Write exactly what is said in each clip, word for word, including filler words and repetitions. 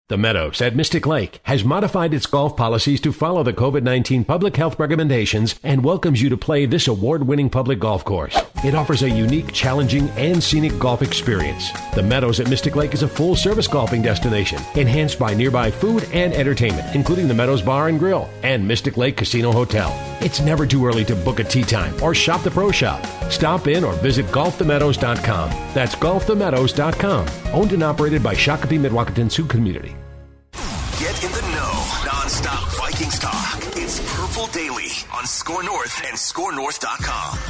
The Meadows at Mystic Lake has modified its golf policies to follow the COVID nineteen public health recommendations and welcomes you to play this award-winning public golf course. It offers a unique, challenging, and scenic golf experience. The Meadows at Mystic Lake is a full-service golfing destination, enhanced by nearby food and entertainment, including the Meadows Bar and Grill and Mystic Lake Casino Hotel. It's never too early to book a tee time or shop the pro shop. Stop in or visit golf the meadows dot com. That's golf the meadows dot com. Owned and operated by Shakopee Mdewakanton Sioux Community. Get in the know. Non-stop Vikings talk. It's Purple Daily on Score North and score north dot com.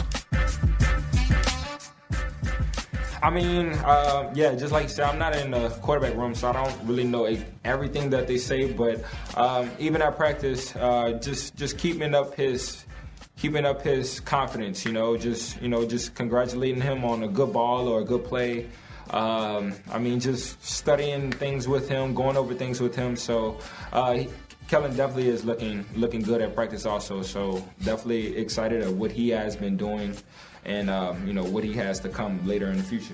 I mean, uh, yeah, just like you said, I'm not in the quarterback room, so I don't really know everything that they say. But um, even at practice, uh, just just keeping up his keeping up his confidence. You know, just you know, just congratulating him on a good ball or a good play. Um, I mean, just studying things with him, going over things with him. So uh, he, Kellen definitely is looking looking good at practice also. So definitely excited at what he has been doing and, um, you know, what he has to come later in the future.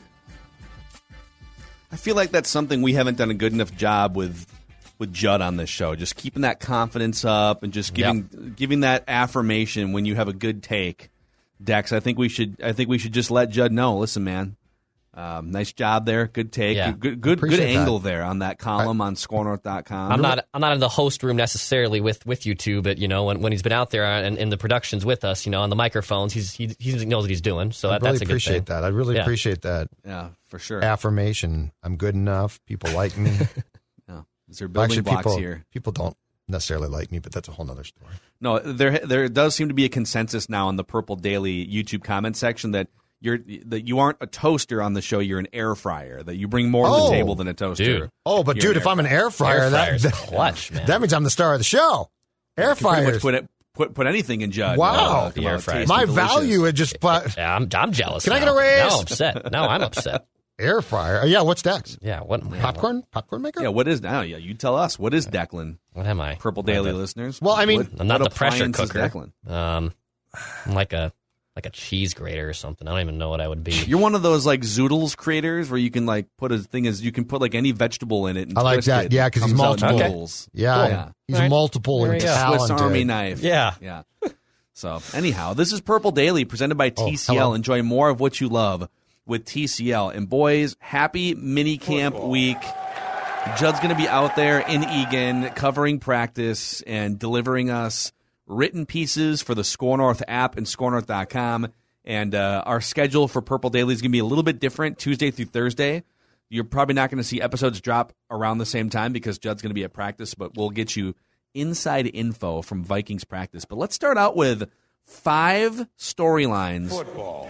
I feel like that's something we haven't done a good enough job with with Judd on this show, just keeping that confidence up and just giving yep. giving that affirmation when you have a good take. Dex, I think we should I think we should just let Judd know, listen, man, Um, nice job there. Good take. Yeah. Good good, good angle there on that column I, on score north dot com. I'm not I'm not in the host room necessarily with, with you two, but you know when, when he's been out there and in the productions with us, you know on the microphones, he's he, he knows what he's doing. So I that, really that's a appreciate good thing. that. I really yeah. appreciate that. Yeah, for sure. Affirmation. I'm good enough. People like me. yeah. Is there building Actually, blocks people, here? People don't necessarily like me, but that's a whole other story. No, there there does seem to be a consensus now in the Purple Daily YouTube comment section that. You're that you aren't a toaster on the show. You're an air fryer. That you bring more oh, to the table than a toaster. Dude. Oh, but you're dude, if I'm an air fryer, air that, that clutch, man. That means I'm the star of the show. Air fryer. Put it, put put anything in Judd. Wow, uh, the air fryer. My delicious. value had just. But, yeah, I'm I'm jealous. Can now. I get a raise? No, I'm upset. No, I'm upset. Air fryer. Yeah, what's Dex? Yeah, what popcorn? What? Popcorn maker? Yeah, what is now? Yeah, you tell us. What is Declan? What am I? Purple Daily the, listeners. Well, I mean, what, I'm not what the pressure appliance is cooker. Declan? Um, I'm like a. Like a cheese grater or something. I don't even know what I would be. You're one of those like zoodles creators where you can like put a thing as you can put like any vegetable in it. And I like twist that. It. Yeah, because he's multiple. Okay. Yeah, Cool. yeah, he's right. multiple and talented. Swiss Army knife. Yeah, yeah. So anyhow, this is Purple Daily presented by T C L. Oh, Enjoy more of what you love with T C L. And boys, happy mini camp week. Judd's going to be out there in Eagan covering practice and delivering us written pieces for the Score North app and score north dot com. And uh, our schedule for Purple Daily is going to be a little bit different Tuesday through Thursday. You're probably not going to see episodes drop around the same time because Judd's going to be at practice, but we'll get you inside info from Vikings practice. But let's start out with five storylines. Football.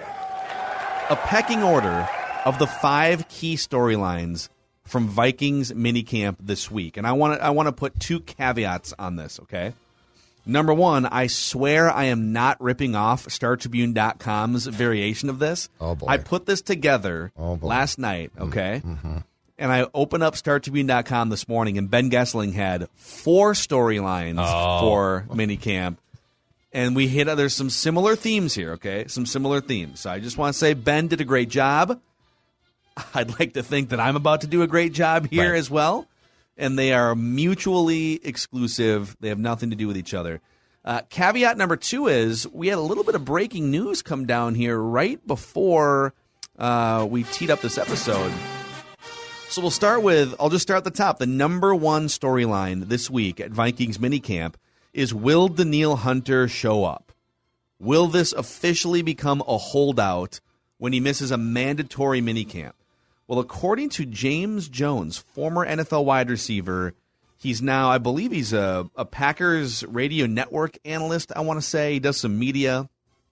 A pecking order of the five key storylines from Vikings minicamp this week. And I want to I want to put two caveats on this, okay? Number one, I swear I am not ripping off Star Tribune dot com's variation of this. Oh, boy. I put this together oh, boy. last night, okay? Mm-hmm. And I opened up Star Tribune dot com this morning, and Ben Gessling had four storylines oh. for minicamp. And we hit, there's some similar themes here, okay? Some similar themes. So I just want to say Ben did a great job. I'd like to think that I'm about to do a great job here right. as well. And they are mutually exclusive. They have nothing to do with each other. Uh, caveat number two is we had a little bit of breaking news come down here right before uh, we teed up this episode. So we'll start with, I'll just start at the top. The number one storyline this week at Vikings minicamp is, will Danielle Hunter show up? Will this officially become a holdout when he misses a mandatory minicamp? Well, according to James Jones, former N F L wide receiver, he's now, I believe he's a, a Packers radio network analyst, I want to say. He does some media.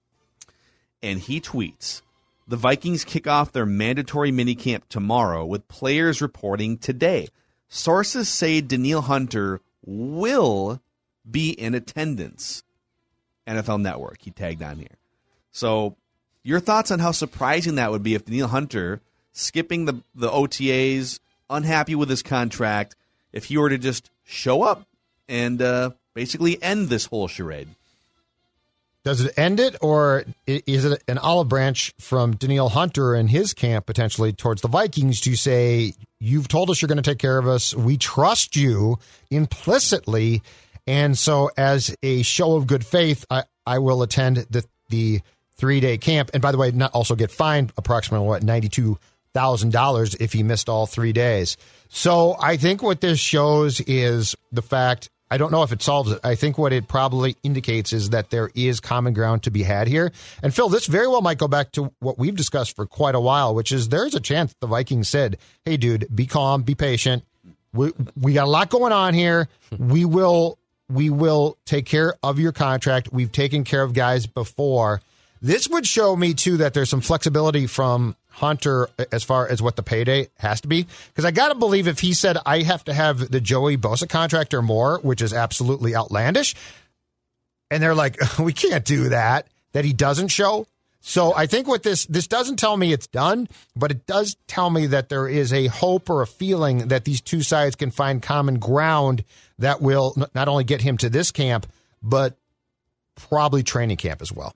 And he tweets, the Vikings kick off their mandatory minicamp tomorrow with players reporting today. Sources say Danielle Hunter will be in attendance. N F L Network, he tagged on here. So your thoughts on how surprising that would be if Danielle Hunter, skipping the, the O T As, unhappy with his contract, if he were to just show up and uh, basically end this whole charade? Does it end it, or is it an olive branch from Danielle Hunter and his camp potentially towards the Vikings to say, you've told us you're going to take care of us, we trust you implicitly, and so as a show of good faith, I, I will attend the, the three-day camp, and by the way, not also get fined approximately, what, ninety-two thousand dollars if he missed all three days. So I think what this shows is the fact, I don't know if it solves it. I think what it probably indicates is that there is common ground to be had here. And Phil, this very well might go back to what we've discussed for quite a while, which is there's a chance the Vikings said, hey, dude, be calm, be patient. We we got a lot going on here. We will we will take care of your contract. We've taken care of guys before. This would show me, too, that there's some flexibility from Hunter as far as what the payday has to be. Because I got to believe if he said, I have to have the Joey Bosa contract or more, which is absolutely outlandish, and they're like, we can't do that, that he doesn't show. So I think what this, this doesn't tell me it's done, but it does tell me that there is a hope or a feeling that these two sides can find common ground that will not only get him to this camp, but probably training camp as well.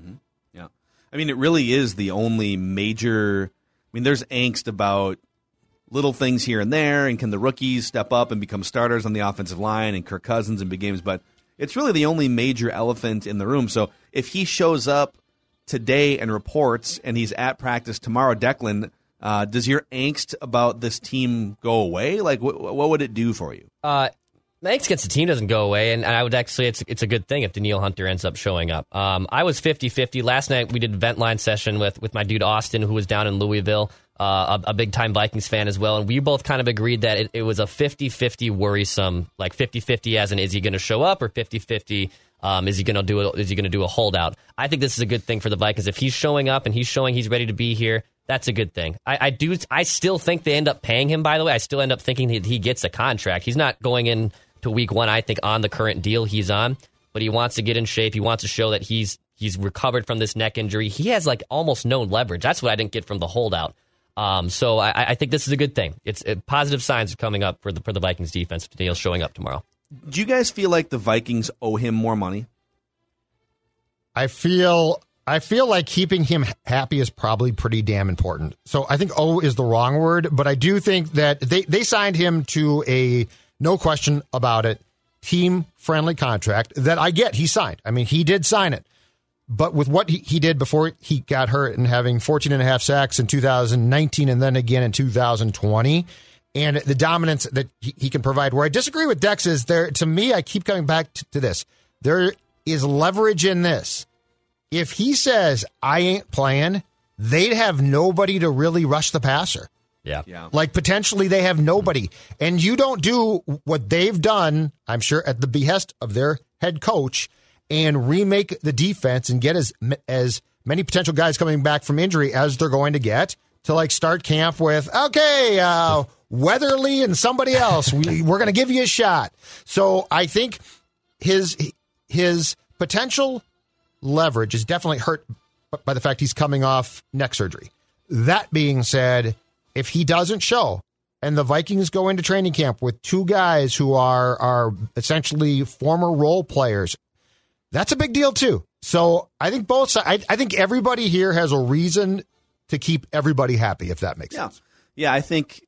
I mean, it really is the only major. I mean, there's angst about little things here and there, and can the rookies step up and become starters on the offensive line and Kirk Cousins in big games, but it's really the only major elephant in the room. So if he shows up today and reports and he's at practice tomorrow, Declan, uh, does your angst about this team go away? Like, wh- what would it do for you? Uh, My angst against the team doesn't go away, and I would actually, it's it's a good thing if Danielle Hunter ends up showing up. Um, I was fifty-fifty. Last night we did a vent line session with, with my dude Austin, who was down in Louisville, uh, a, a big-time Vikings fan as well, and we both kind of agreed that it, it was a fifty-fifty worrisome, like fifty-fifty as in is he going to show up, or fifty-fifty um, is he going to do a, is he going to do a holdout? I think this is a good thing for the Vikings. If he's showing up and he's showing he's ready to be here, that's a good thing. I, I do. I still think they end up paying him, by the way. I still end up thinking that he gets a contract. He's not going in to week one, I think, on the current deal he's on, but he wants to get in shape. He wants to show that he's he's recovered from this neck injury. He has like almost no leverage. That's what I didn't get from the holdout. Um, so I, I think this is a good thing. It's it, positive signs are coming up for the for the Vikings defense. Daniel's showing up tomorrow. Do you guys feel like the Vikings owe him more money? I feel I feel like keeping him happy is probably pretty damn important. So I think "oh" is the wrong word, but I do think that they, they signed him to a, no question about it, team-friendly contract that I get he signed. I mean, he did sign it. But with what he, he did before he got hurt and having fourteen and a half sacks in two thousand nineteen and then again in two thousand twenty, and the dominance that he, he can provide, where I disagree with Dex is there, to me, I keep coming back to, to this. There is leverage in this. If he says, I ain't playing, they'd have nobody to really rush the passer. Yeah. yeah. Like, potentially they have nobody. And you don't do what they've done, I'm sure, at the behest of their head coach, and remake the defense and get as as many potential guys coming back from injury as they're going to get to, like, start camp with, okay, uh, Weatherly and somebody else. We, we're going to give you a shot. So I think his his potential leverage is definitely hurt by the fact he's coming off neck surgery. That being said, if he doesn't show and the Vikings go into training camp with two guys who are are essentially former role players, that's a big deal too. So I think both sides, I, I think everybody here has a reason to keep everybody happy, if that makes yeah. sense. Yeah, I think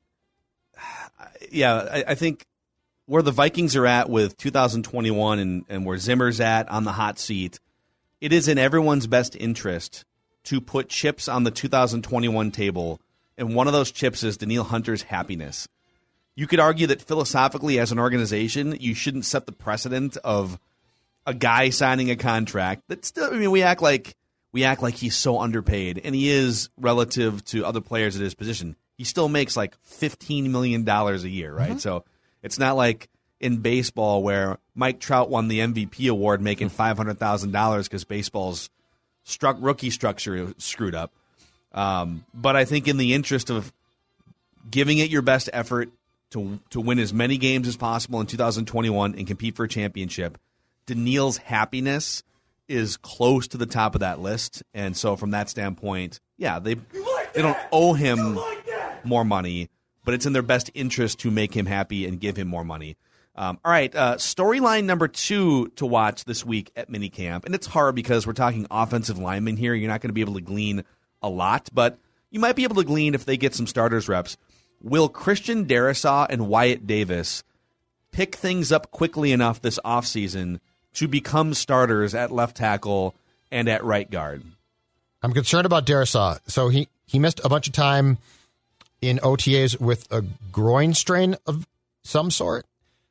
yeah, I, I think where the Vikings are at with two thousand twenty-one and, and where Zimmer's at on the hot seat, it is in everyone's best interest to put chips on the two thousand twenty-one table, and one of those chips is Danielle Hunter's happiness. You could argue that philosophically as an organization, you shouldn't set the precedent of a guy signing a contract that still, I mean, we act like we act like he's so underpaid, and he is relative to other players at his position. He still makes like fifteen million dollars a year, right? Mm-hmm. So it's not like in baseball where Mike Trout won the M V P award making five hundred thousand dollars because baseball's struck rookie structure screwed up. Um, but I think in the interest of giving it your best effort to to win as many games as possible in two thousand twenty-one and compete for a championship, Danielle's happiness is close to the top of that list. And so from that standpoint, yeah, they like they don't owe him like more money, but it's in their best interest to make him happy and give him more money. Um, all right, uh, storyline number two to watch this week at minicamp, and it's hard because we're talking offensive linemen here. You're not going to be able to glean a lot, but you might be able to glean if they get some starters reps. Will Christian Darrisaw and Wyatt Davis pick things up quickly enough this offseason to become starters at left tackle and at right guard? I'm concerned about Darrisaw. So he, he missed a bunch of time in O T As with a groin strain of some sort.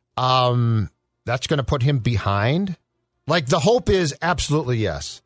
Um, that's going to put him behind. Like, the hope is absolutely yes.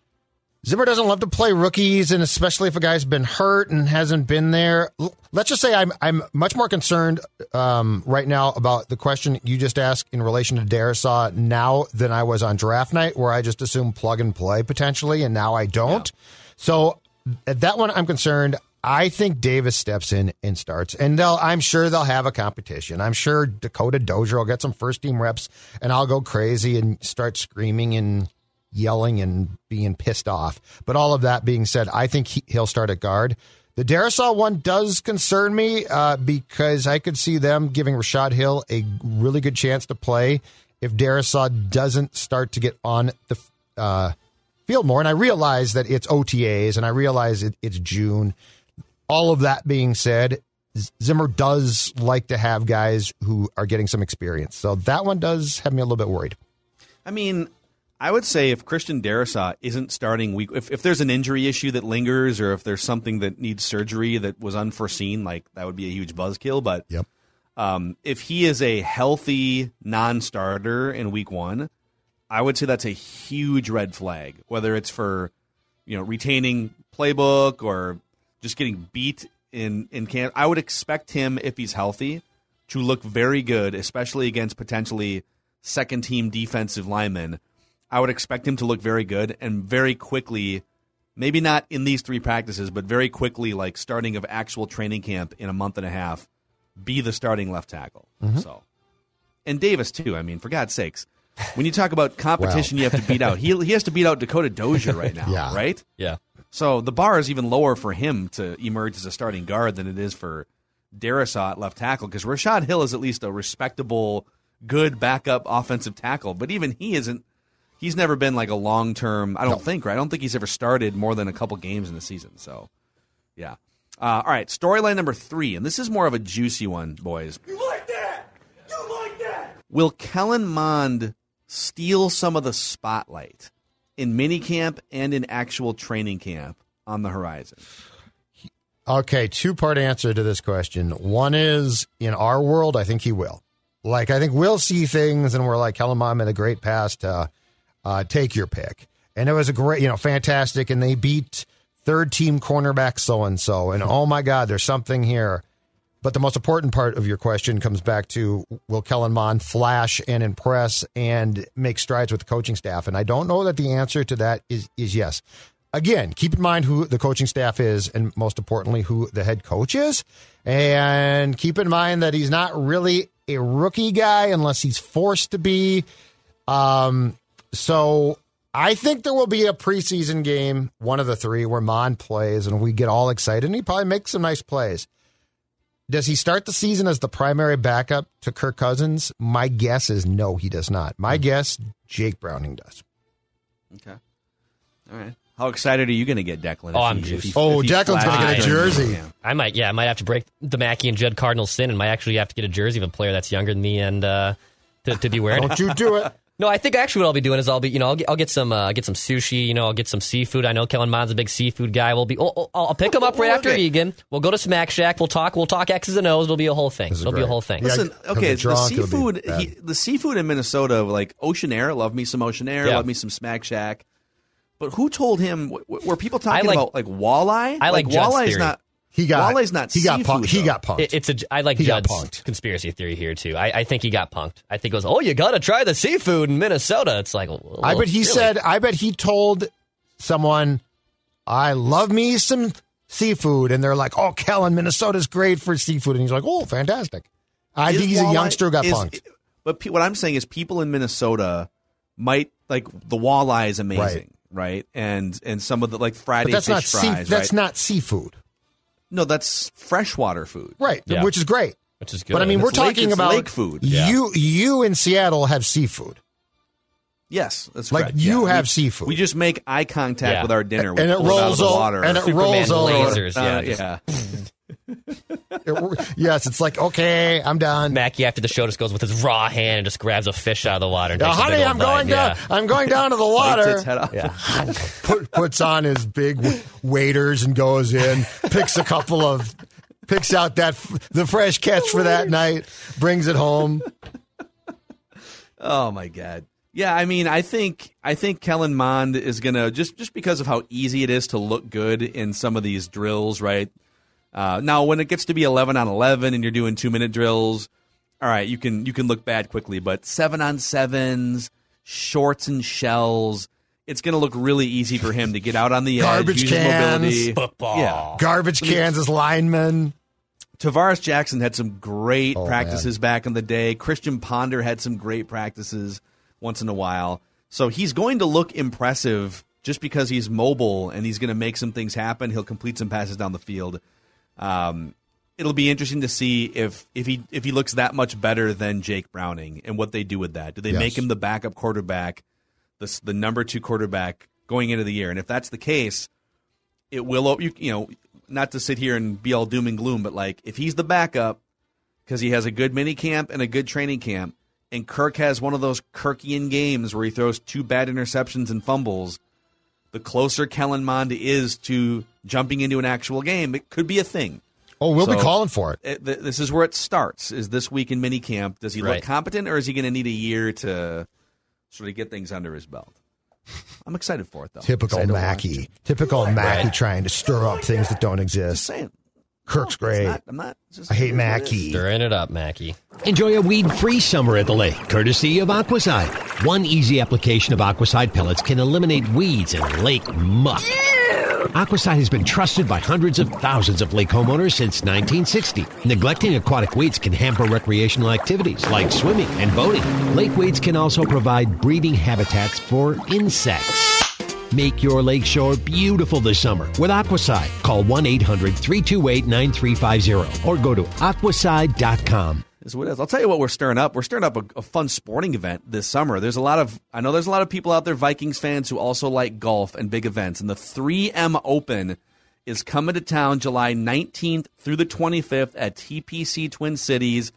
Zimmer doesn't love to play rookies, and especially if a guy's been hurt and hasn't been there. Let's just say I'm I'm much more concerned um, right now about the question you just asked in relation to Darrisaw now than I was on draft night, where I just assumed plug and play potentially, and now I don't. Yeah. So at that one, I'm concerned. I think Davis steps in and starts, and they'll, I'm sure they'll have a competition. I'm sure Dakota Dozier will get some first-team reps, and I'll go crazy and start screaming and yelling and being pissed off. But all of that being said, I think he, he'll start at guard. The Darrisaw one does concern me uh, because I could see them giving Rashad Hill a really good chance to play if Darrisaw doesn't start to get on the uh, field more. And I realize that it's O T As, and I realize it, it's June. All of that being said, Zimmer does like to have guys who are getting some experience. So that one does have me a little bit worried. I mean, I would say if Christian Darrisaw isn't starting week, if, if there's an injury issue that lingers or if there's something that needs surgery that was unforeseen, like that would be a huge buzzkill. But yep. um, if he is a healthy non-starter in week one, I would say that's a huge red flag, whether it's for, you know, retaining playbook or just getting beat in, in camp. I would expect him, if he's healthy, to look very good, especially against potentially second-team defensive linemen. I would expect him to look very good and very quickly, maybe not in these three practices, but very quickly, like starting of actual training camp in a month and a half, be the starting left tackle. Mm-hmm. So, and Davis, too. I mean, for God's sakes, when you talk about competition, well. you have to beat out. He he has to beat out Dakota Dozier right now, yeah. right? Yeah. So the bar is even lower for him to emerge as a starting guard than it is for Darrisaw at left tackle, because Rashad Hill is at least a respectable, good backup offensive tackle, but even he isn't. He's never been like a long-term, I don't no. think, right? I don't think he's ever started more than a couple games in the season. So, yeah. Uh, all right, storyline number three, and this is more of a juicy one, boys. You like that? You like that? Will Kellen Mond steal some of the spotlight in minicamp and in actual training camp on the horizon? Okay, two-part answer to this question. One is, in our world, I think he will. Like, I think we'll see things, and we're like, Kellen Mond made a great pass to uh, take your pick. And it was a great, you know, fantastic, and they beat third-team cornerback so-and-so, and oh, my God, there's something here. But the most important part of your question comes back to, will Kellen Mond flash and impress and make strides with the coaching staff? And I don't know that the answer to that is, is yes. Again, keep in mind who the coaching staff is, and most importantly, who the head coach is. And keep in mind that he's not really a rookie guy unless he's forced to be. Um, so I think there will be a preseason game, one of the three, where Mond plays and we get all excited, and he probably makes some nice plays. Does he start the season as the primary backup to Kirk Cousins? My guess is no, he does not. My guess, Jake Browning does. Okay. All right. How excited are you going to get, Declan? Oh, I'm he, juiced. he, oh, Declan's going to get a jersey. I might, yeah, I might have to break the Mackey and Judd Cardinal sin and might actually have to get a jersey of a player that's younger than me and uh, to, to be wearing it. Don't you do it. No, I think actually what I'll be doing is I'll be, you know, I'll get, I'll get some, uh, get some sushi. You know, I'll get some seafood. I know Kellen Mond's a big seafood guy. We'll be, oh, oh, I'll pick him up right after Egan. We'll go to Smack Shack. We'll talk. We'll talk X's and O's. It'll be a whole thing. It'll great. be a whole thing. Listen, Yeah, okay, drunk, the seafood, he, the seafood in Minnesota, like Ocean Air. Love me some Ocean Air. Yeah. Love me some Smack Shack. But who told him? Were people talking like, about like walleye? I like, like walleye's theory. not. He got. Walleye's not. He got seafood, punked. He though. got punked. It, it's a. I like he Judd's conspiracy theory here too. I, I think he got punked. I think it was, oh, you got to try the seafood in Minnesota. It's like, well, I bet he really? said. I bet he told someone, "I love me some seafood," and they're like, "Oh, Kellen, Minnesota's great for seafood," and he's like, "Oh, fantastic." I Is think he's walleye, a youngster who got is, punked. But pe- what I'm saying is, people in Minnesota might like the walleye is amazing. Right. Right, and and some of the like Friday But that's fish not fries. sea, that's right? not seafood, No, that's freshwater food. right? Yeah. Which is great. which is good. But I mean, we're It's lake- talking it's about lake food. You you in Seattle have seafood. Yes, that's Like, correct. you Yeah. have we, seafood. We just make eye contact Yeah. with our dinner. And We it pull out of rolls the over- water. and it Superman rolls over. lasers. Yeah, Uh, just- yeah. It- yes, it's like, okay, I'm done. Mackie after the show just goes with his raw hand and just grabs a fish out of the water. And Now, takes a honey, big old I'm going bite. down. Yeah. I'm going down to the Bites water. its head off. Yeah. Put, puts on his big w- waders and goes in. Picks a couple of, picks out that f- the fresh catch for that night. Brings it home. Oh my God. Yeah, I mean, I think I think Kellen Mond is gonna just just because of how easy it is to look good in some of these drills, right? Uh, now, when it gets to be eleven on eleven and you're doing two minute drills, all right, you can you can look bad quickly. But seven on sevens, shorts and shells, it's gonna look really easy for him to get out on the Garbage edge, use his cans. mobility. Football. Yeah. Garbage cans as linemen. Tavares Jackson had some great Oh, practices back in the day. Christian Ponder had some great practices once in a while. So he's going to look impressive just because he's mobile and he's going to make some things happen. He'll complete some passes down the field. Um, it'll be interesting to see if if he if he looks that much better than Jake Browning and what they do with that. Do they Yes. make him the backup quarterback, the the number two quarterback going into the year? And if that's the case, it will you, you know not to sit here and be all doom and gloom, but like if he's the backup because he has a good mini camp and a good training camp, and Kirk has one of those Kirkian games where he throws two bad interceptions and fumbles, the closer Kellen Mond is to jumping into an actual game, it could be a thing. Oh, we'll be So, calling for it. it th- this is where it starts, is this week in minicamp. Does he Right. look competent, or is he going to need a year to sort of get things under his belt? I'm excited for it, though. Typical Excited to watch Mackey. it. Typical Mackey Right. trying to stir up things that don't Just exist. saying. Kirk's No, it's great. not- I'm not. it's just- I hate it is what it is. Mackey. Stirring it up, Mackie. Enjoy a weed-free summer at the lake, courtesy of Aquaside. One easy application of Aquaside pellets can eliminate weeds and lake muck. Aquaside has been trusted by hundreds of thousands of lake homeowners since nineteen sixty. Neglecting aquatic weeds can hamper recreational activities like swimming and boating. Lake weeds can also provide breeding habitats for insects. Make your lakeshore beautiful this summer with Aquaside. Call one eight hundred three two eight nine three five zero or go to aquaside dot com. Is what it is. I'll tell you what we're stirring up. We're stirring up a, a fun sporting event this summer. There's a lot of I know there's a lot of people out there, Vikings fans, who also like golf and big events. And the three M Open is coming to town July nineteenth through the twenty-fifth at T P C Twin Cities.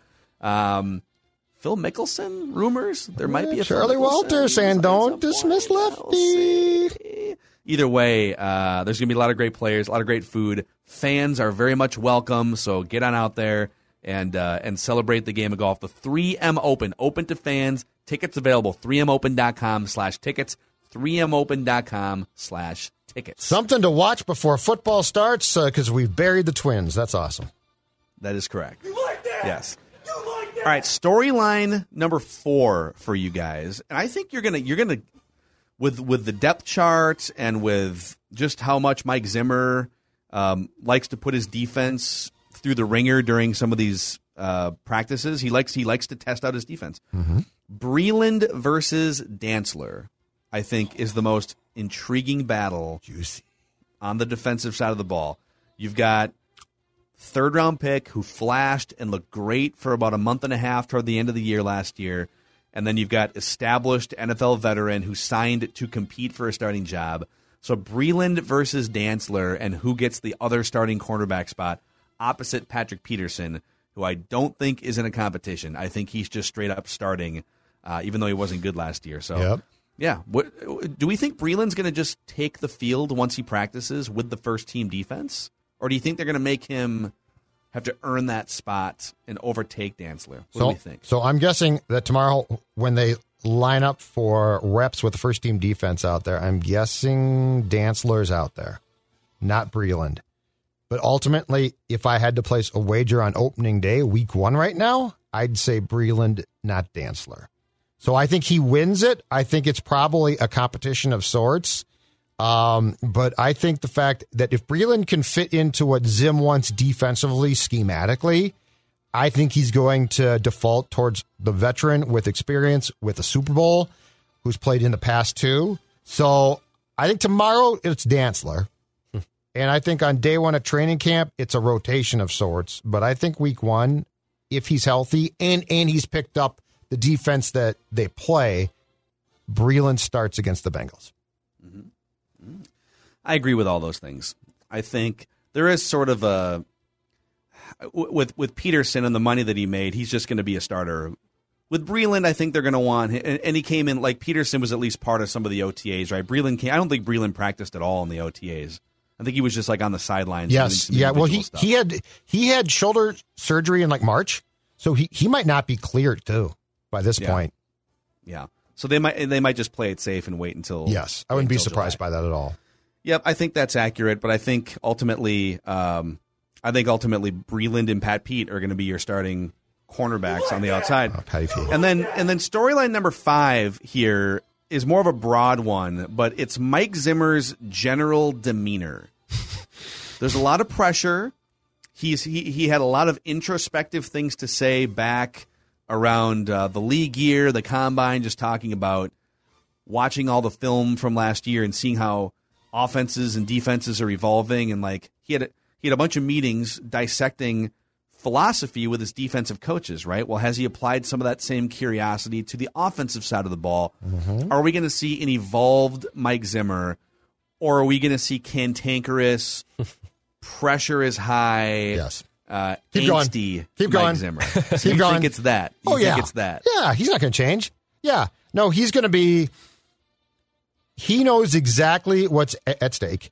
Um, Phil Mickelson rumors there might be a Phil Charlie Mickelson Walters saying, at "Don't some dismiss point. Lefty." We'll see. Either way, uh, there's going to be a lot of great players, a lot of great food. Fans are very much welcome, so get on out there and uh, and celebrate the game of golf. The three M Open, open to fans. Tickets available, three m open dot com slash tickets, three m open dot com slash tickets. Something to watch before football starts because we've buried the Twins. That's awesome. That is correct. You like that? Yes. You like that? All right, storyline number four for you guys, and I think you're gonna you're gonna with with the depth chart and with just how much Mike Zimmer um, likes to put his defense through the ringer during some of these uh, practices. He likes he likes to test out his defense. Mm-hmm. Breland versus Dantzler, I think, is the most intriguing battle Juicy. on the defensive side of the ball. You've got third round pick who flashed and looked great for about a month and a half toward the end of the year last year. And then you've got established N F L veteran who signed to compete for a starting job. So Breland versus Dantzler, and who gets the other starting cornerback spot opposite Patrick Peterson, who I don't think is in a competition. I think he's just straight up starting, uh, even though he wasn't good last year. So, Yep. yeah. What, do we think Breland's going to just take the field once he practices with the first team defense? Or do you think they're going to make him have to earn that spot and overtake Dantzler? What So, do we think? so I'm guessing that tomorrow when they line up for reps with the first team defense out there, I'm guessing Dantzler's out there, not Breland. But ultimately, if I had to place a wager on opening day, week one right now, I'd say Breland, not Dantzler. So I think he wins it. I think it's probably a competition of sorts. Um, but I think the fact that if Breland can fit into what Zim wants defensively, schematically, I think he's going to default towards the veteran with experience with a Super Bowl who's played in the past too. So I think tomorrow it's Dantzler. And I think on day one of training camp, it's a rotation of sorts. But I think week one, if he's healthy and, and he's picked up the defense that they play, Breeland starts against the Bengals. Mm-hmm. Mm-hmm. I agree with all those things. I think there is sort of a with with Peterson and the money that he made, he's just going to be a starter. With Breeland, I think they're going to want him, and, and he came in like Peterson was at least part of some of the O T As, right? Breeland came. I don't think Breeland practiced at all in the O T As. I think he was just like on the sidelines. Yes, yeah. Well, he stuff. he had he had shoulder surgery in like March, so he, he might not be cleared too by this yeah. point. Yeah. So they might they might just play it safe and wait until. Yes, I wouldn't be surprised July. by that at all. Yep, I think that's accurate, but I think ultimately, um, I think ultimately Breeland and Pat Pete are going to be your starting cornerbacks on the outside. Oh, Patty Pete. And then and then storyline number five here is more of a broad one, but it's Mike Zimmer's general demeanor. There's a lot of pressure. He's he he had a lot of introspective things to say back around uh, the league year, the combine, just talking about watching all the film from last year and seeing how offenses and defenses are evolving, and like he had a, he had a bunch of meetings dissecting philosophy with his defensive coaches, right? Well, has he applied some of that same curiosity to the offensive side of the ball? Mm-hmm. Are we going to see an evolved Mike Zimmer, or are we going to see cantankerous, pressure is high, yes, uh, keep angsty going, keep Mike going, Zimmer? keep you going. Think it's that? You oh think yeah, it's that. Yeah, he's not going to change. Yeah, no, he's going to be. He knows exactly what's at stake.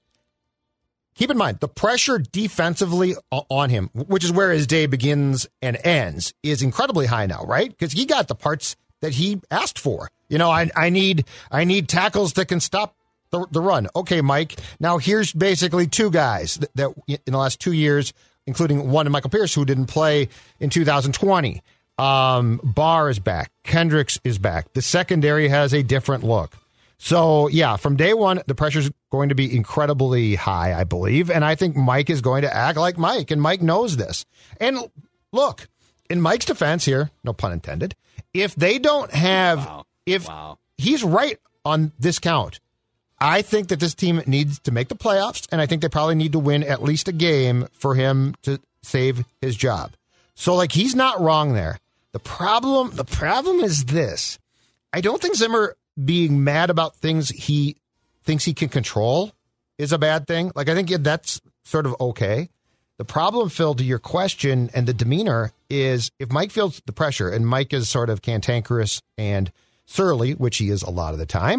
Keep in mind, the pressure defensively on him, which is where his day begins and ends, is incredibly high now, right? Because he got the parts that he asked for. You know, I, I need I need tackles that can stop the, the run. Okay, Mike, now here's basically two guys that, that in the last two years, including one in Michael Pierce, who didn't play in two thousand twenty. Um, Barr is back. Kendricks is back. The secondary has a different look. So, yeah, from day one, the pressure's going to be incredibly high, I believe. And I think Mike is going to act like Mike, and Mike knows this. And look, in Mike's defense here, no pun intended, if they don't have, wow. if wow. he's right on this count, I think that this team needs to make the playoffs, and I think they probably need to win at least a game for him to save his job. So, like, he's not wrong there. The problem, the problem is this. I don't think Zimmer being mad about things he thinks he can control is a bad thing. Like, I think that's sort of okay. The problem, Phil, to your question and the demeanor is if Mike feels the pressure, and Mike is sort of cantankerous and surly, which he is a lot of the time,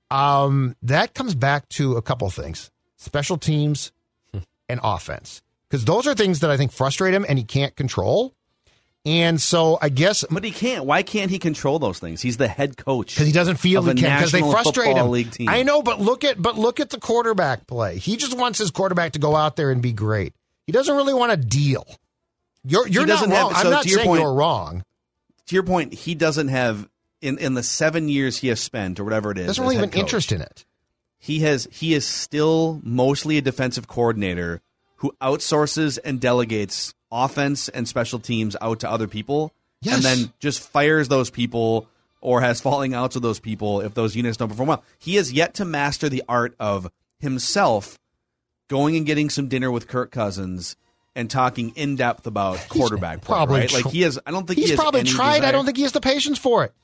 um, that comes back to a couple things, special teams and offense. Because those are things that I think frustrate him and he can't control. And so I guess, but he can't. Why can't he control those things? He's the head coach because he doesn't feel he can. Because they frustrate him. League team. I know, but look at but look at the quarterback play. He just wants his quarterback to go out there and be great. He doesn't really want to deal. You're you're not wrong. Have, so I'm not to your saying point, you're wrong. To your point, he doesn't have in in the seven years he has spent or whatever it is. Doesn't really have an interest in it. He has he is still mostly a defensive coordinator who outsources and delegates offense and special teams out to other people. Yes. And then just fires those people or has falling outs with those people if those units don't perform well. He has yet to master the art of himself going and getting some dinner with Kirk Cousins and talking in depth about quarterback play. Right? Tr- like he has. I don't think he's he has probably any tried. desire. I don't think he has the patience for it.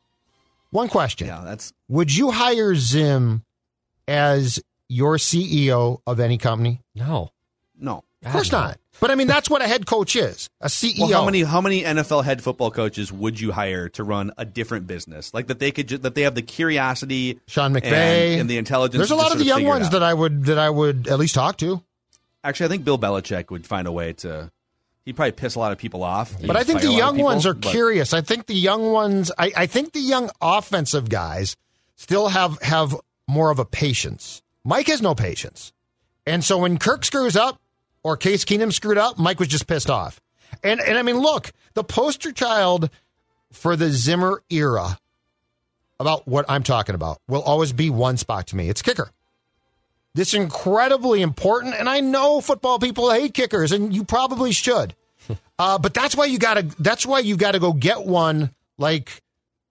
One question. Yeah, that's. Would you hire Zim as your C E O of any company? No, no, of course not. But I mean, that's what a head coach is, a C E O. Well, how many how many N F L head football coaches would you hire to run a different business? Like that they could ju- that they have the curiosity, Sean McVay, and, and the intelligence. There's a lot of the young ones that that I would that I would at least talk to. Actually, I think Bill Belichick would find a way to. He'd probably piss a lot of people off. But I think the young people, ones are but. curious. I think the young ones. I, I think the young offensive guys still have have more of a patience. Mike has no patience, and so when Kirk screws up. Or Case Keenum screwed up, Mike was just pissed off. And and I mean, look, the poster child for the Zimmer era about what I'm talking about will always be one spot to me. It's kicker. This incredibly important, and I know football people hate kickers, and you probably should. uh, but that's why you gotta that's why you gotta go get one like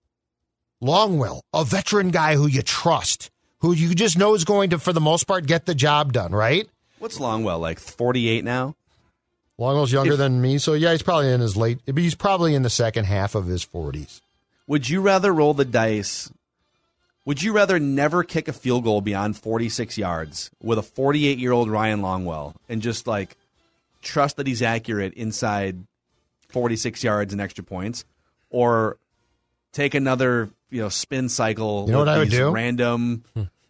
Longwell, a veteran guy who you trust, who you just know is going to, for the most part, get the job done, right? What's Longwell, like forty-eight now? Longo's younger If- than me, so yeah, he's probably in his late. But he's probably in the second half of his forties. Would you rather roll the dice? Would you rather never kick a field goal beyond forty-six yards with a forty-eight-year-old Ryan Longwell and just like trust that he's accurate inside forty-six yards and extra points, or take another you know spin cycle? You know with what I would these do? Random.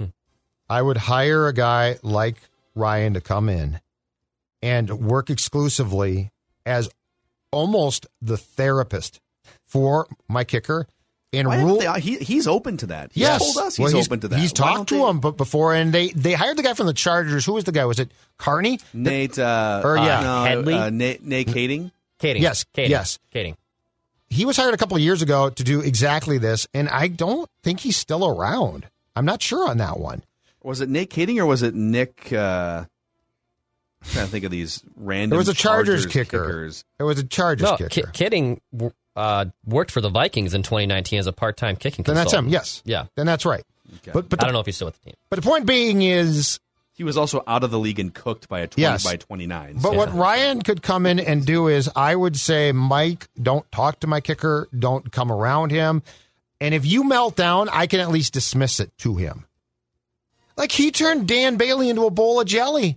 I would hire a guy like Ryan to come in and work exclusively as almost the therapist for my kicker. And Why rule. haven't they- he, he's open to that. He's Yes, told us he's, Well, open to that. He's Why talked don't to they- him, but before, and they they hired the guy from the Chargers. Who was the guy? Was it Carney? Nate. Uh, Or, yeah. uh, no, Headley? Uh, Nate, Nate Kading. Kading. Yes, Kading. yes. Kading. He was hired a couple of years ago to do exactly this, and I don't think he's still around. I'm not sure on that one. Was it Nate Kading or was it Nick? Uh, I'm trying to think of these random. It was a Chargers, kicker. kickers. It was a Chargers No, kicker. Ki- Kidding uh, worked for the Vikings in twenty nineteen as a part-time kicking Then that's him. consultant. Yes. Yeah. Then that's right. Okay. But but I the, don't know if he's still with the team. but the point being is, He was also out of the league and cooked by a twenty Yes. by twenty-nine. but so- what Ryan could come in and do is, I would say, Mike, don't talk to my kicker. Don't come around him. And if you melt down, I can at least dismiss it to him. Like he turned Dan Bailey into a bowl of jelly.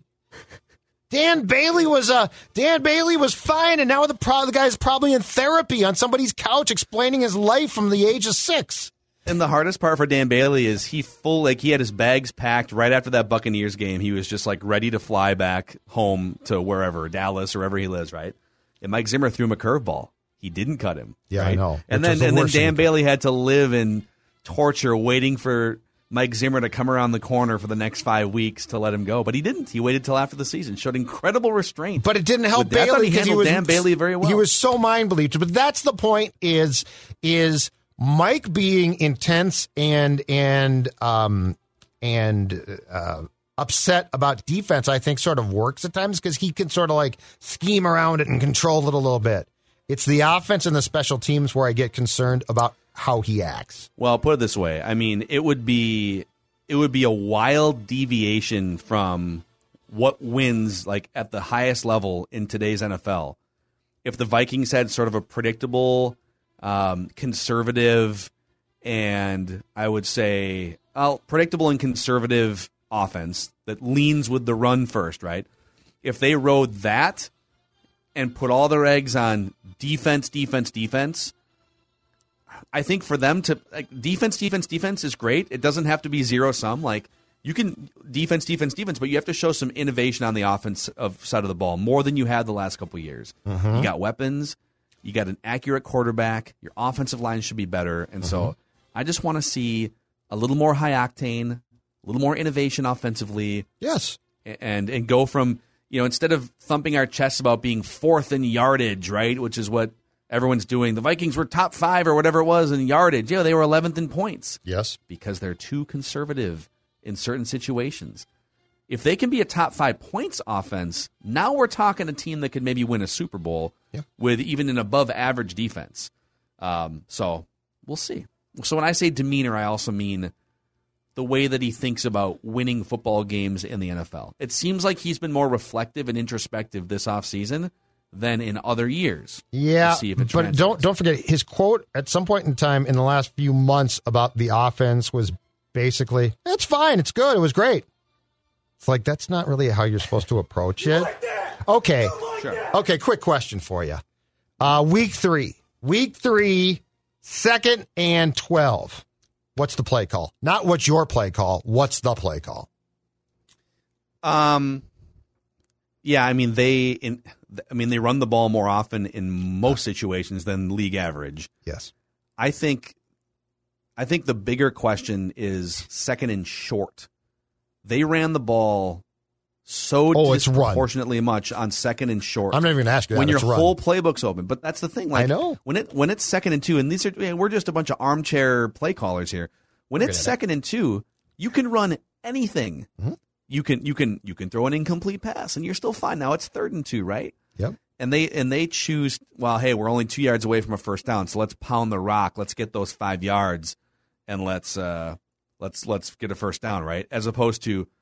Dan Bailey was uh, Dan Bailey was fine, and now the pro- the guy's probably in therapy on somebody's couch explaining his life from the age of six. And the hardest part for Dan Bailey is he full like he had his bags packed right after that Buccaneers game. He was just like ready to fly back home to wherever, Dallas or wherever he lives, right? And Mike Zimmer threw him a curveball. He didn't cut him. Yeah, I right? know. And Which then was the and then worst thing Dan he could- Bailey had to live in torture waiting for Mike Zimmer to come around the corner for the next five weeks to let him go. But he didn't. He waited till after the season. Showed incredible restraint. But it didn't help With- I thought Bailey he because he handled was Dan Bailey very well. He was so mind believed. But that's the point. Is is Mike being intense and and um and uh, upset about defense? I think sort of works at times because he can sort of like scheme around it and control it a little bit. It's the offense and the special teams where I get concerned about how he acts. Well, put it this way. I mean, it would be it would be a wild deviation from what wins like at the highest level in today's N F L if the Vikings had sort of a predictable, um, conservative, and I would say well, predictable and conservative offense that leans with the run first, right? If they rode that and put all their eggs on defense, defense, defense, I think for them to like, defense, defense, defense is great. It doesn't have to be zero sum. Like you can defense, defense, defense, but you have to show some innovation on the offense of side of the ball more than you had the last couple of years. You got weapons, you got an accurate quarterback. Your offensive line should be better, and so I just want to see a little more high octane, a little more innovation offensively, Yes. and and go from you know instead of thumping our chests about being fourth in yardage, right, which is what everyone's doing. The Vikings were top five or whatever it was in yardage. Yeah, they were eleventh in points Yes. because they're too conservative in certain situations. If they can be a top five points offense, now we're talking a team that could maybe win a Super Bowl Yeah. with even an above average defense. Um, so we'll see. So when I say demeanor, I also mean the way that he thinks about winning football games in the N F L. It seems like he's been more reflective and introspective this offseason than in other years. Yeah, We'll see if it but translates. don't don't forget his quote at some point in time in the last few months about the offense was basically, "It's fine, it's good, it was great." It's like that's not really how you're supposed to approach it. Okay, okay. Quick question for you: uh, Week three, week three, second and twelve. What's the play call? Not what's your play call. What's the play call? Um, yeah, I mean they in I mean they run the ball more often in most situations than league average. Yes. I think I think the bigger question is second and short. They ran the ball so Oh, it's run. disproportionately much on second and short. I'm not even going to ask you that. when your It's run. whole playbook's open. But that's the thing. Like, I know. when it when it's second and two, and these are man, we're just a bunch of armchair play callers here. When it's at second and two, you can run anything. Mm-hmm. You can you can you can throw an incomplete pass, and you're still fine. Now it's third and two, right? Yep. And they and they choose. Well, hey, we're only two yards away from a first down, so let's pound the rock. Let's get those five yards, and let's uh, let's let's get a first down, right? As opposed to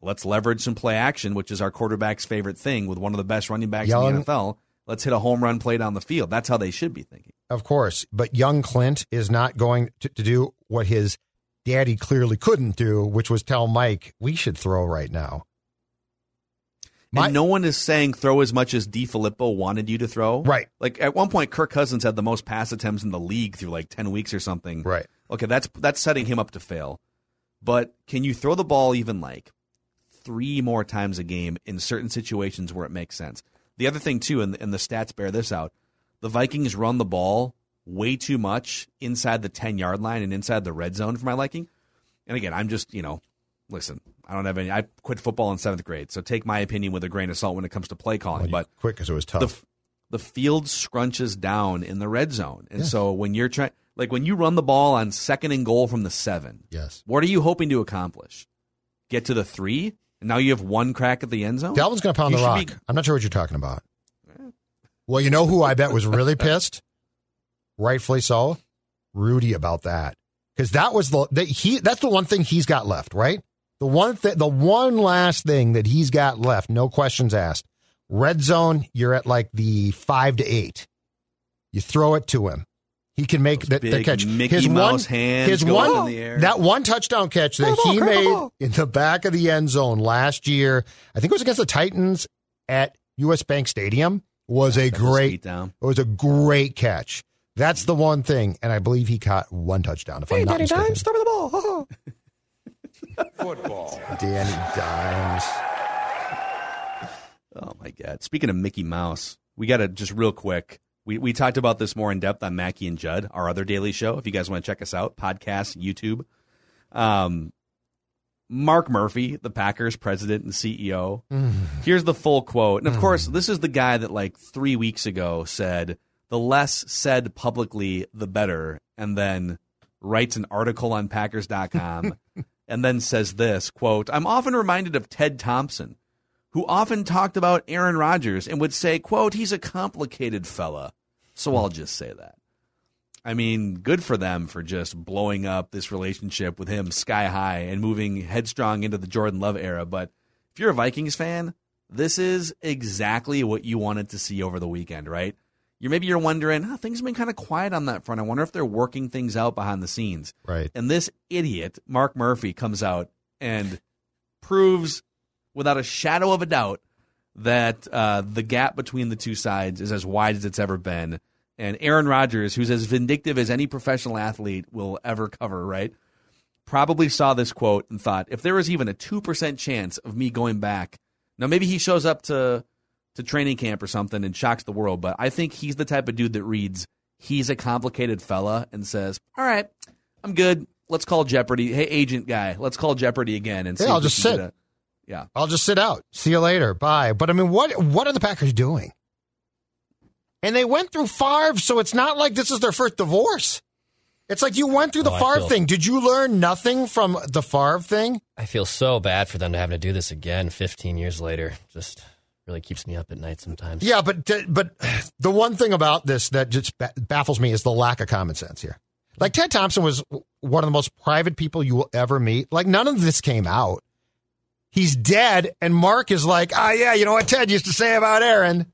let's leverage some play action, which is our quarterback's favorite thing with one of the best running backs Young, in the N F L. Let's hit a home run play down the field. That's how they should be thinking. Of course. But young Clint is not going to, to do what his daddy clearly couldn't do, which was tell Mike, we should throw right now. My, and no one is saying throw as much as DeFilippo wanted you to throw. Right. Like at one point, Kirk Cousins had the most pass attempts in the league through like ten weeks or something. Right. Okay, that's that's setting him up to fail. But can you throw the ball even like three more times a game in certain situations where it makes sense? The other thing, too, and, and the stats bear this out, the Vikings run the ball way too much inside the ten-yard line and inside the red zone for my liking. And again, I'm just, you know, listen, I don't have any – I quit football in seventh grade, so take my opinion with a grain of salt when it comes to play calling. Well, but quit because it was tough. The, the field scrunches down in the red zone. And yeah. so when you're trying – like when you run the ball on second and goal from the seven, yes. What are you hoping to accomplish? Get to the three? And now you have one crack at the end zone? Dalvin's going to pound You the should rock. be- I'm not sure what you're talking about. Well, you know who I bet was really pissed? Rightfully so. Rudy about that. Because that was the, the he that's the one thing he's got left, right? The one th- the one last thing that he's got left, no questions asked. Red zone, you're at like the five to eight. You throw it to him. He can make that, that catch. Mickey his Mouse one, hands his going one, in the air. That one touchdown catch that he made in the back of the end zone last year, I think it was against the Titans at U S Bank Stadium, was a great down. It was a great catch. That's the one thing, and I believe he caught one touchdown. If Hey, I'm not Danny mistaken. Dimes, start with the ball. Football. Danny Dimes. Oh, my God. Speaking of Mickey Mouse, we got to just real quick. We we talked about this more in depth on Mackie and Judd, our other daily show. If you guys want to check us out, podcast, YouTube. Um, Mark Murphy, the Packers president and C E O. Mm. Here's the full quote. And, of course, this is the guy that like three weeks ago said, the less said publicly, the better, and then writes an article on Packers dot com and then says this, quote, I'm often reminded of Ted Thompson, who often talked about Aaron Rodgers and would say, quote, he's a complicated fella. So I'll just say that. I mean, good for them for just blowing up this relationship with him sky high and moving headstrong into the Jordan Love era. But if you're a Vikings fan, this is exactly what you wanted to see over the weekend, right? You're maybe you're wondering, oh, things have been kind of quiet on that front. I wonder if they're working things out behind the scenes. Right. And this idiot, Mark Murphy, comes out and proves without a shadow of a doubt that uh, the gap between the two sides is as wide as it's ever been. And Aaron Rodgers, who's as vindictive as any professional athlete will ever cover, right, probably saw this quote and thought, if there was even a two percent chance of me going back, now maybe he shows up to, to training camp or something and shocks the world, but I think he's the type of dude that reads, he's a complicated fella, and says, all right, I'm good. Let's call Jeopardy. Hey, agent guy, let's call Jeopardy again. And see Yeah, I'll if we just can sit. get a- Yeah. I'll just sit out. See you later. Bye. But I mean, what what are the Packers doing? And they went through Favre, so it's not like this is their first divorce. It's like you went through the Oh, I Favre feel- thing. Did you learn nothing from the Favre thing? I feel so bad for them to having to do this again fifteen years later. Just really keeps me up at night sometimes. Yeah, but but the one thing about this that just baffles me is the lack of common sense here. Like Ted Thompson was one of the most private people you will ever meet. Like none of this came out. He's dead, and Mark is like, ah, yeah, you know what Ted used to say about Aaron.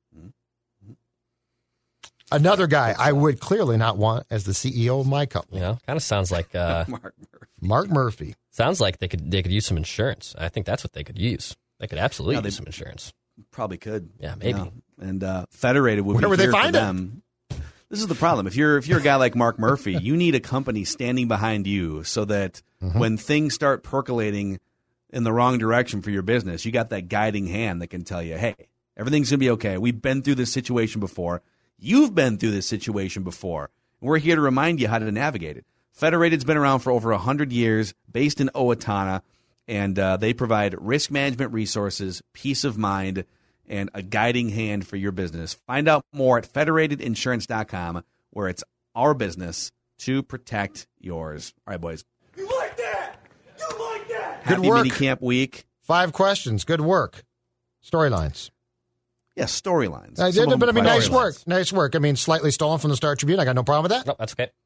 Another guy I would clearly not want as the C E O of my company. You know, kind of sounds like uh, Mark Murphy. Mark Murphy. sounds like they could they could use some insurance. I think that's what they could use. They could absolutely Yeah, they- use some insurance. Probably could. Yeah, maybe. Yeah. And uh, Federated would Where be would they here for find it? them. This is the problem. If you're if you're a guy like Mark Murphy, you need a company standing behind you so that Mm-hmm. when things start percolating in the wrong direction for your business, you got that guiding hand that can tell you, hey, everything's going to be okay. We've been through this situation before. You've been through this situation before. And we're here to remind you how to navigate it. Federated's been around for over one hundred years, based in Owatonna, and uh, they provide risk management resources, peace of mind, and a guiding hand for your business. Find out more at federated insurance dot com, where it's our business to protect yours. All right, boys. You like that? You like that? Good Happy work. minicamp week. Five questions. Good work. Storylines. Yeah, storylines. I Some did, of but I them mean, nice storylines. work. Nice work. I mean, slightly stolen from the Star Tribune. I got no problem with that. No, that's okay.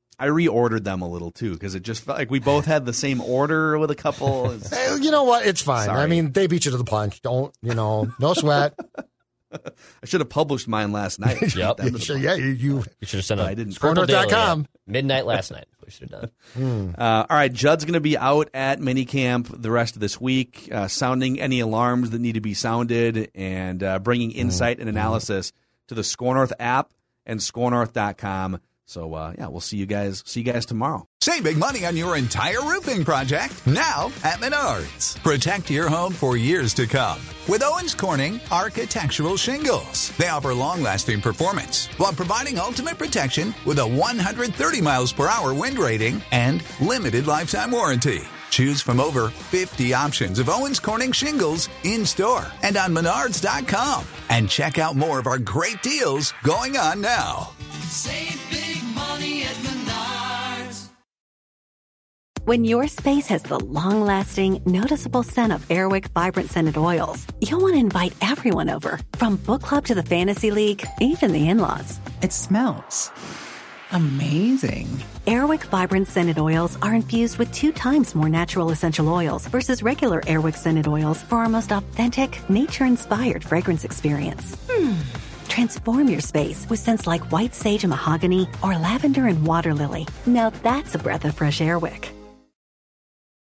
I reordered them a little too because it just felt like we both had the same order with a couple. Hey, you know what? It's fine. Sorry. I mean, they beat you to the punch. Don't, you know, no sweat. I should have published mine last night. Yep. Them to the Sure, punch. yeah, you, you You should have sent a I didn't. Purple Score North dot com. Daily at midnight last night. We should have done. Uh, all right, Judd's going to be out at minicamp the rest of this week, uh, sounding any alarms that need to be sounded and uh, bringing insight and analysis to the Score North app and score north dot com. So, uh, yeah, we'll see you guys. See you guys tomorrow. Save big money on your entire roofing project now at Menards. Protect your home for years to come with Owens Corning Architectural Shingles. They offer long-lasting performance while providing ultimate protection with a one hundred thirty miles per hour wind rating and limited lifetime warranty. Choose from over fifty options of Owens Corning shingles in-store and on menards dot com. And check out more of our great deals going on now. Save big money at Menards. When your space has the long-lasting, noticeable scent of Airwick Vibrant Scented Oils, you'll want to invite everyone over, from book club to the fantasy league, even the in-laws. It smells amazing. Airwick Vibrant Scented Oils are infused with two times more natural essential oils versus regular Airwick Scented Oils for our most authentic, nature-inspired fragrance experience. Hmm. Transform your space with scents like white sage and mahogany or lavender and water lily. Now that's a breath of fresh Airwick.